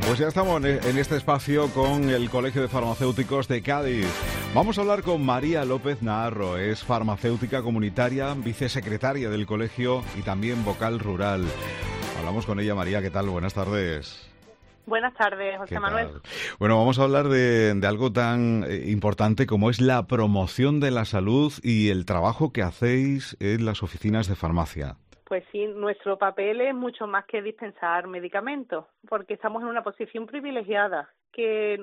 Pues ya estamos en este espacio con el Colegio de Farmacéuticos de Cádiz. Vamos a hablar con María López Naharro, es farmacéutica comunitaria, vicesecretaria del colegio y también vocal rural. Hablamos con ella. María, ¿qué tal? Buenas tardes. Buenas tardes, José Manuel. Bueno, vamos a hablar de algo tan importante como es la promoción de la salud y el trabajo que hacéis en las oficinas de farmacia. Pues sí, nuestro papel es mucho más que dispensar medicamentos, porque estamos en una posición privilegiada que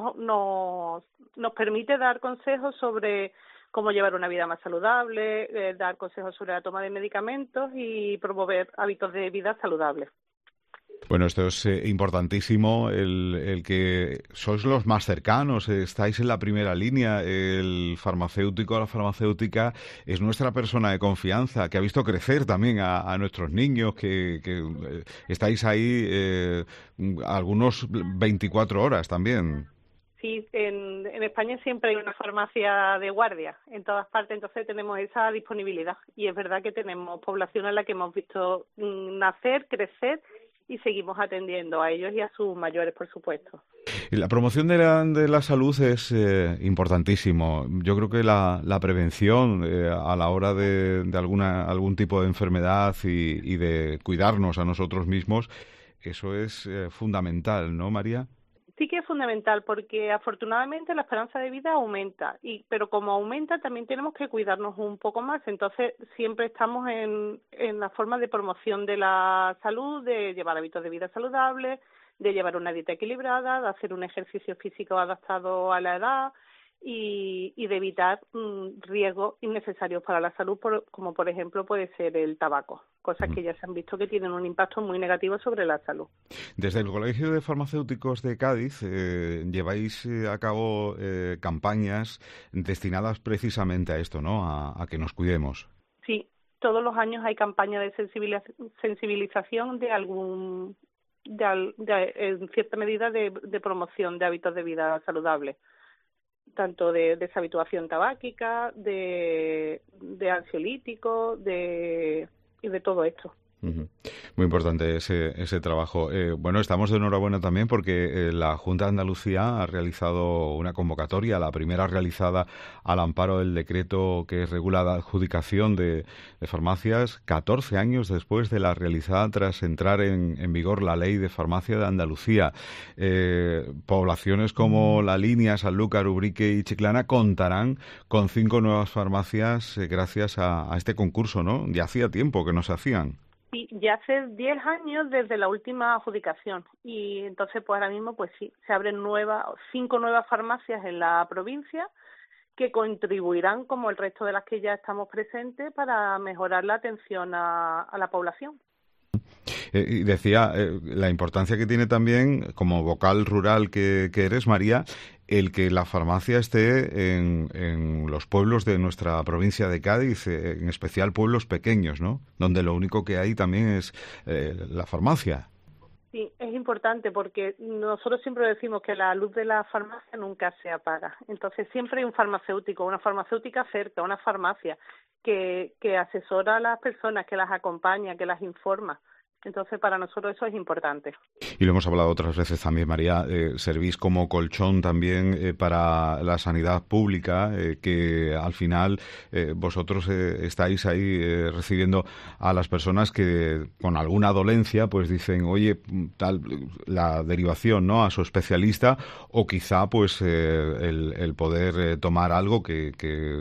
nos permite dar consejos sobre cómo llevar una vida más saludable, dar consejos sobre la toma de medicamentos y promover hábitos de vida saludables. Bueno, esto es importantísimo, el que sois los más cercanos, estáis en la primera línea, el farmacéutico o la farmacéutica es nuestra persona de confianza, que ha visto crecer también a nuestros niños, que estáis ahí algunos 24 horas también. Sí, en España siempre hay una farmacia de guardia en todas partes, entonces tenemos esa disponibilidad y es verdad que tenemos población a la que hemos visto nacer, crecer y seguimos atendiendo a ellos y a sus mayores, por supuesto. Y la promoción de la salud es importantísimo. Yo creo que la prevención a la hora de algún tipo de enfermedad y de cuidarnos a nosotros mismos, eso es fundamental, ¿no, María? Sí que es fundamental porque afortunadamente la esperanza de vida aumenta, pero como aumenta también tenemos que cuidarnos un poco más, entonces siempre estamos en la forma de promoción de la salud, de llevar hábitos de vida saludables, de llevar una dieta equilibrada, de hacer un ejercicio físico adaptado a la edad y de evitar riesgos innecesarios para la salud, como por ejemplo puede ser el tabaco, cosas que ya se han visto que tienen un impacto muy negativo sobre la salud. Desde el Colegio de Farmacéuticos de Cádiz lleváis a cabo campañas destinadas precisamente a esto, ¿no? A que nos cuidemos. Sí, todos los años hay campañas de sensibilización en cierta medida de promoción de hábitos de vida saludables, tanto de deshabituación tabáquica, de ansiolíticos, y de todo esto. Uh-huh. Muy importante ese trabajo. Bueno, estamos de enhorabuena también porque la Junta de Andalucía ha realizado una convocatoria, la primera realizada al amparo del decreto que regula la adjudicación de farmacias, 14 años después de la realizada tras entrar en vigor la Ley de Farmacia de Andalucía. Poblaciones como La Línea, Sanlúcar, Ubrique y Chiclana contarán con 5 nuevas farmacias gracias a este concurso, ¿no? Ya hacía tiempo que no se hacían. Sí, ya hace 10 años desde la última adjudicación y entonces pues ahora mismo pues sí, se abren 5 nuevas farmacias en la provincia que contribuirán como el resto de las que ya estamos presentes para mejorar la atención a la población. Y decía la importancia que tiene también, como vocal rural que eres, María, el que la farmacia esté en los pueblos de nuestra provincia de Cádiz, en especial pueblos pequeños, ¿no? Donde lo único que hay también es la farmacia. Sí, es importante porque nosotros siempre decimos que la luz de la farmacia nunca se apaga. Entonces siempre hay un farmacéutico, una farmacéutica cerca, una farmacia que asesora a las personas, que las acompaña, que las informa. Entonces, para nosotros eso es importante. Y lo hemos hablado otras veces también, María, servís como colchón también para la sanidad pública, que al final vosotros estáis ahí recibiendo a las personas que con alguna dolencia pues dicen, oye, tal la derivación, ¿no?, a su especialista, o quizá pues el poder tomar algo que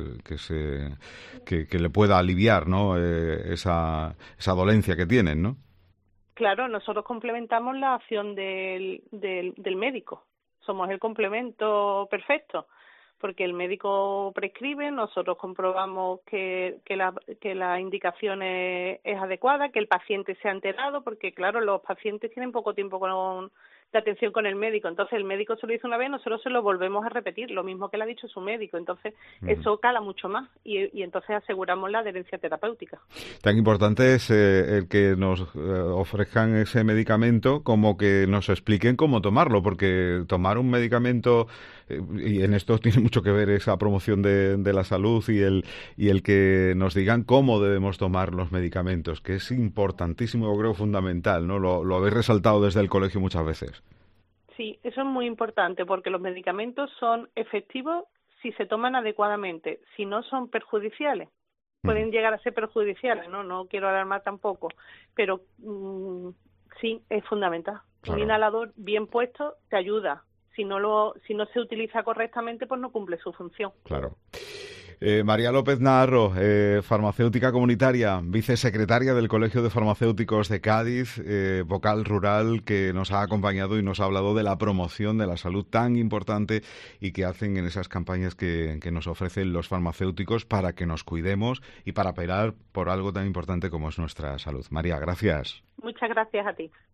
le pueda aliviar, ¿no?, esa dolencia que tienen, ¿no? Claro, nosotros complementamos la acción del médico. Somos el complemento perfecto, porque el médico prescribe, nosotros comprobamos que la indicación es adecuada, que el paciente se ha enterado, porque claro, los pacientes tienen poco tiempo de atención con el médico, entonces el médico se lo dice una vez, nosotros se lo volvemos a repetir, lo mismo que le ha dicho su médico, entonces eso cala mucho más y entonces aseguramos la adherencia terapéutica. Tan importante es el que nos ofrezcan ese medicamento como que nos expliquen cómo tomarlo, porque tomar un medicamento, y en esto tiene mucho que ver esa promoción de la salud y el que nos digan cómo debemos tomar los medicamentos, que es importantísimo, yo creo fundamental, ¿no? Lo habéis resaltado desde el colegio muchas veces. Sí, eso es muy importante porque los medicamentos son efectivos si se toman adecuadamente, si no son perjudiciales. Ujú. Pueden llegar a ser perjudiciales, no quiero alarmar tampoco, pero sí, es fundamental. Un Claro. inhalador bien puesto te ayuda. Si no se utiliza correctamente, pues no cumple su función. Claro. María López Naharro, farmacéutica comunitaria, vicesecretaria del Colegio de Farmacéuticos de Cádiz, vocal rural, que nos ha acompañado y nos ha hablado de la promoción de la salud tan importante y que hacen en esas campañas que nos ofrecen los farmacéuticos para que nos cuidemos y para pelear por algo tan importante como es nuestra salud. María, gracias. Muchas gracias a ti.